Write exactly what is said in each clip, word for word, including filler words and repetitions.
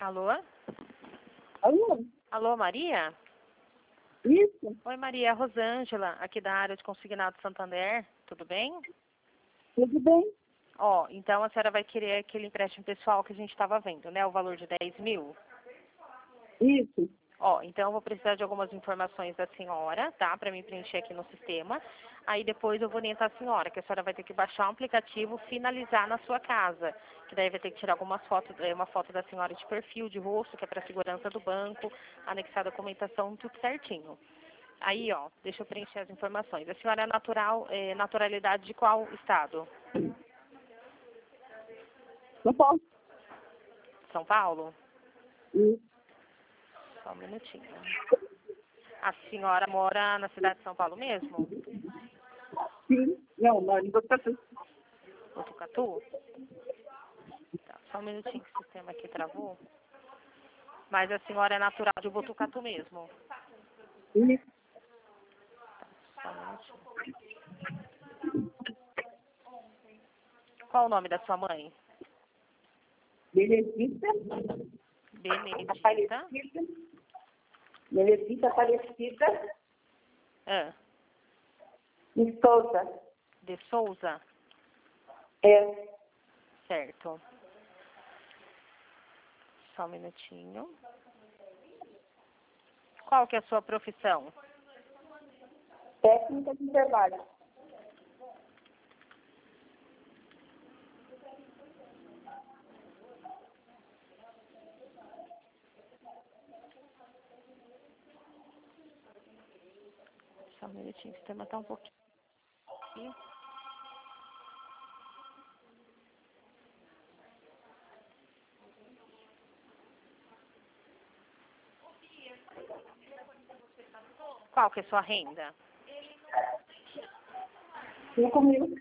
Alô? Alô? Alô, Maria? Isso? Oi, Maria, é a Rosângela, aqui da área de consignado Santander, tudo bem? Tudo bem? Ó, então a senhora vai querer aquele empréstimo pessoal que a gente estava vendo, né? O valor de dez mil? Isso. Ó, então eu vou precisar de algumas informações da senhora, tá? Para me preencher aqui no sistema. Aí depois eu vou orientar a senhora, que a senhora vai ter que baixar um aplicativo, finalizar na sua casa. Que daí vai ter que tirar algumas fotos, eh, uma foto da senhora de perfil, de rosto, que é para segurança do banco, anexar a documentação, tudo certinho. Aí, ó, deixa eu preencher as informações. A senhora é natural, é, naturalidade de qual estado? Não posso. São Paulo? Isso. Só um minutinho. A senhora mora na cidade de São Paulo mesmo? Sim. Não, não, não vou fazer. Botucatu? Tá, só um minutinho que o sistema aqui travou. Mas a senhora é natural de Botucatu mesmo? Isso. Só um minutinho. Qual o nome da sua mãe? Benedita. Benedita. Aparecida. Benedita Aparecida. Ah, E Souza. de Souza? É. Certo. Só um minutinho. Qual que é a sua profissão? Técnica de trabalho. Só um minutinho, o sistema está um pouquinho. Qual que é a sua renda? Cinco mil.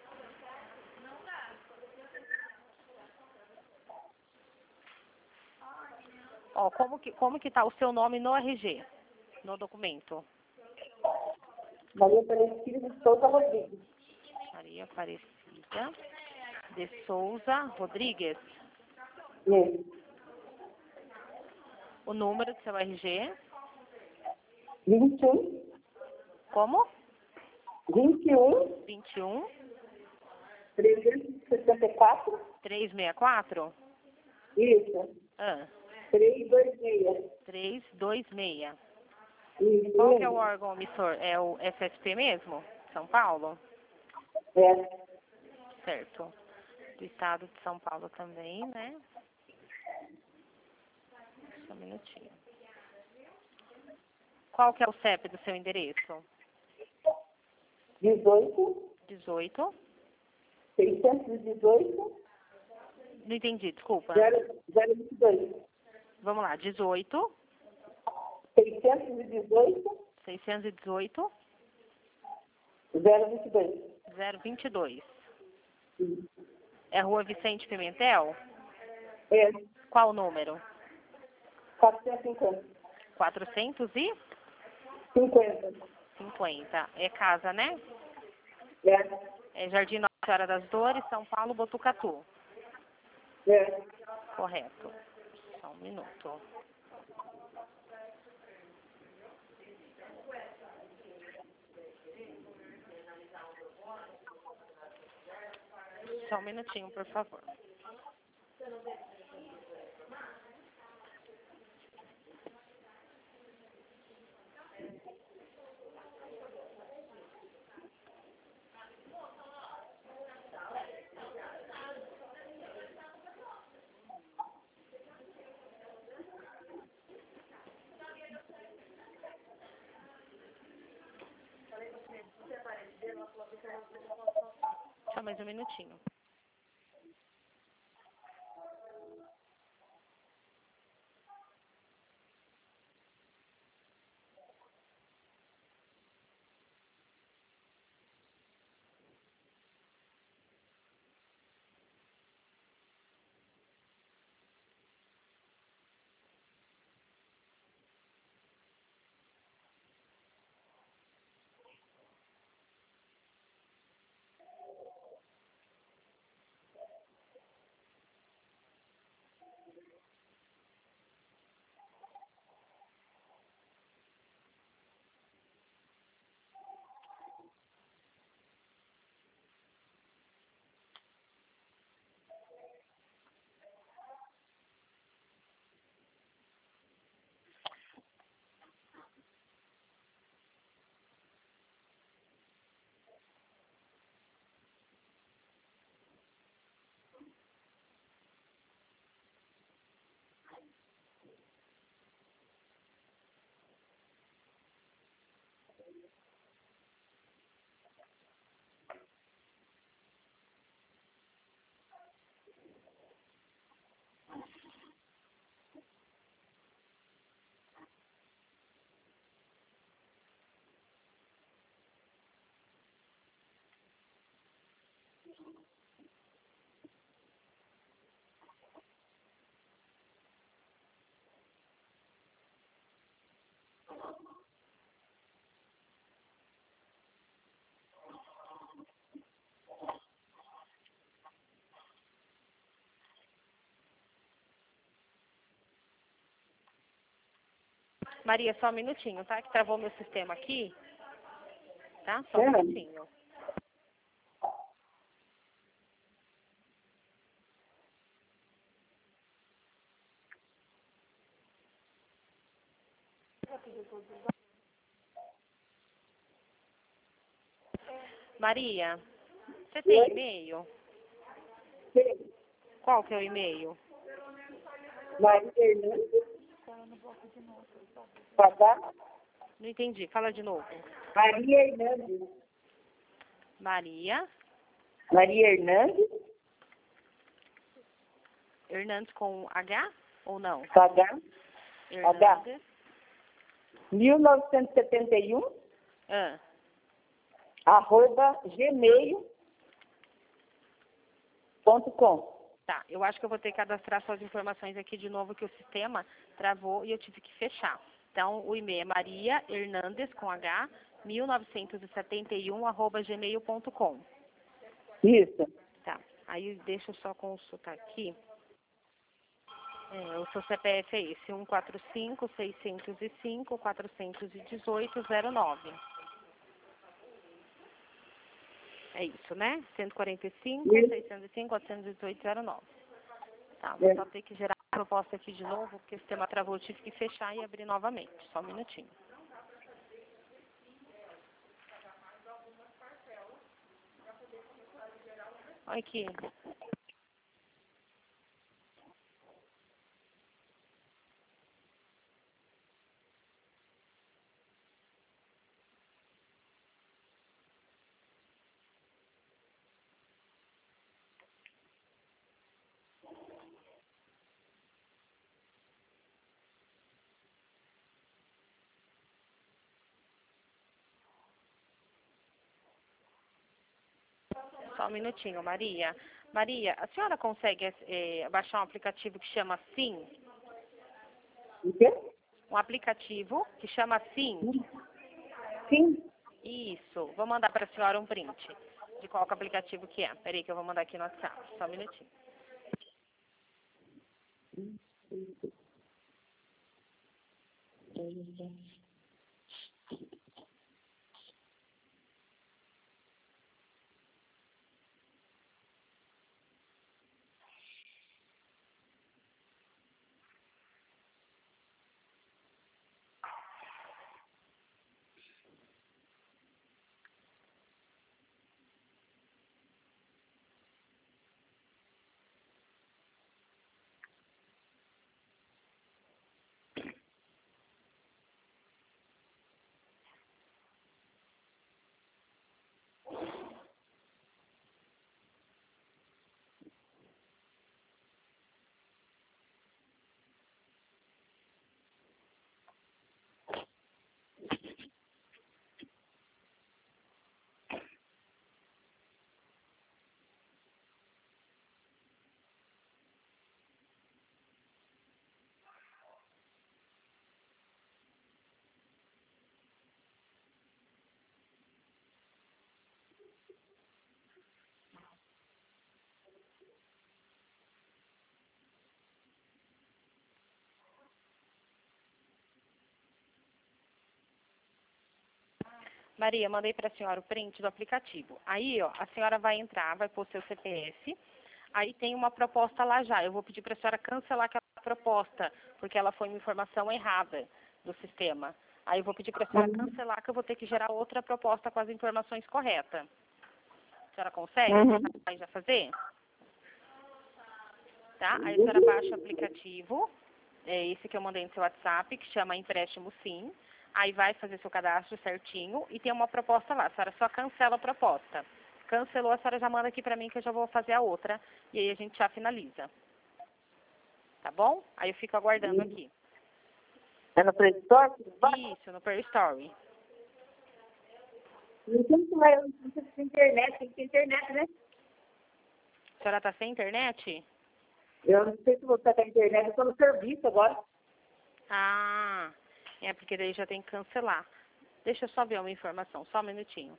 Ó, como que, como que tá o seu nome no R G, no documento? Maria Aparecida de Souza Rodrigues. Maria Aparecida de Souza Rodrigues. Isso. O número do seu R G? vinte e um. Como? vinte e um. vinte e um, trezentos e sessenta e quatro. trezentos e sessenta e quatro? Isso. Ah, trezentos e vinte e seis. trezentos e vinte e seis. Isso. Qual que é o órgão emissor? É o F S P mesmo? São Paulo? É. Certo. Do estado de São Paulo também, né? Só um minutinho. Qual que é o C E P do seu endereço? dezoito. dezoito? seiscentos e dezoito. Não entendi, desculpa. zero vinte e dois. Vamos lá, dezoito, seiscentos e dezoito. seiscentos e dezoito, zero vinte e dois. zero vinte e dois. É Rua Vicente Pimentel? É. Qual o número? quatrocentos e cinquenta. quatrocentos e cinquenta. cinquenta. É casa, né? É. É Jardim Nossa Senhora das Dores, São Paulo, Botucatu. É. Correto. Só um minuto. Só um minutinho, por favor. Só mais um minutinho. Maria, só um minutinho, tá? Que travou meu sistema aqui. Tá? Só um É. minutinho. Maria, você tem Oi? e-mail? Sim. Qual que é o e-mail? Maria Hernandes. H. Não entendi, fala de novo. Maria Hernandes. Maria Maria Hernandes. Hernandes com H ou não? H. Hernandes. mil novecentos e setenta e um. Ah, Arroba gmail ponto com. tá, eu acho que eu vou ter que cadastrar suas informações aqui de novo, que o sistema travou e eu tive que fechar. Então, o e-mail é Maria Hernandes com H, mil novecentos e setenta e um, arroba gmail ponto com. Isso. Tá, aí deixa eu só consultar aqui. É, o seu C P F é esse, um quatro cinco, seis zero cinco, quatro um oito, zero nove. É isso, né? cento e quarenta e cinco, Isso. seiscentos e cinco, quatrocentos e dezoito, zero nove. Tá, É. vou só ter que gerar a proposta aqui de novo, porque o sistema travou, eu tive que fechar e abrir novamente. Só um minutinho. Olha aqui. Só um minutinho, Maria. Maria, a senhora consegue eh, baixar um aplicativo que chama Sim? O quê? Um aplicativo que chama Sim? Sim. Isso. Vou mandar para a senhora um print de qual que é o aplicativo que é. Peraí que eu vou mandar aqui no WhatsApp. Só um minutinho. Maria, mandei para a senhora o print do aplicativo. Aí, ó, a senhora vai entrar, vai pôr seu C P F. Aí tem uma proposta lá já. Eu vou pedir para a senhora cancelar aquela proposta, porque ela foi uma informação errada do sistema. Aí eu vou pedir para a senhora cancelar, que eu vou ter que gerar outra proposta com as informações corretas. A senhora consegue? Uhum. Vai já fazer? Tá? Aí a senhora baixa o aplicativo, é esse que eu mandei no seu WhatsApp, que chama Empréstimo Sim. Aí vai fazer seu cadastro certinho e tem uma proposta lá. A senhora só cancela a proposta. Cancelou, a senhora já manda aqui pra mim que eu já vou fazer a outra. E aí a gente já finaliza. Tá bom? Aí eu fico aguardando aqui. É no Play Store? Isso, no Play Story. Não tem que mais, não tem que ter internet, tem que ter internet, né? A senhora tá sem internet? Eu não sei se você está com internet, eu estou no serviço agora. Ah, é porque daí já tem que cancelar. Deixa eu só ver uma informação, só um minutinho.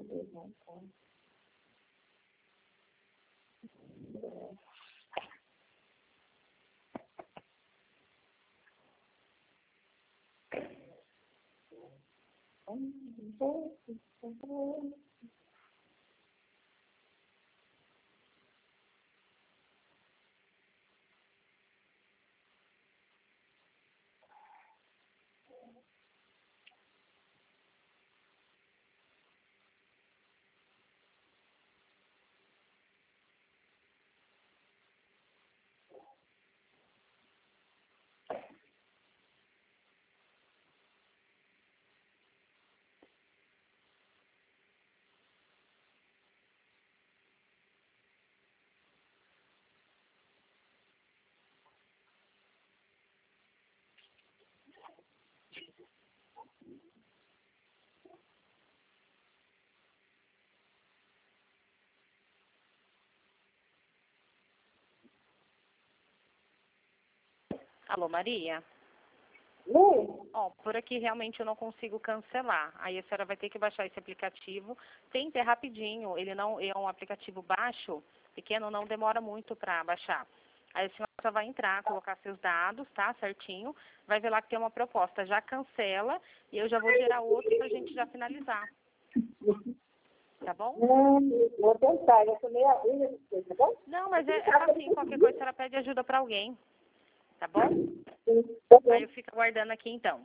Alô, Maria? Oi? Ó, por aqui realmente eu não consigo cancelar. Aí a senhora vai ter que baixar esse aplicativo. Tenta, é rapidinho. Ele não é um aplicativo baixo, pequeno, não demora muito para baixar. Aí a senhora só vai entrar, colocar seus dados, tá? Certinho. Vai ver lá que tem uma proposta. Já cancela e eu já vou gerar outro pra gente já finalizar. Tá bom? Hum, vou tentar, eu sou meio ruim, tá bom? Não, mas é, é assim, qualquer coisa a senhora pede ajuda para alguém. Tá bom? Sim, tá bom. Aí eu fico aguardando aqui então.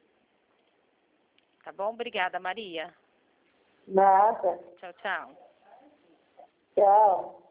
Tá bom? Obrigada, Maria. Nada. Tchau, tchau. Tchau.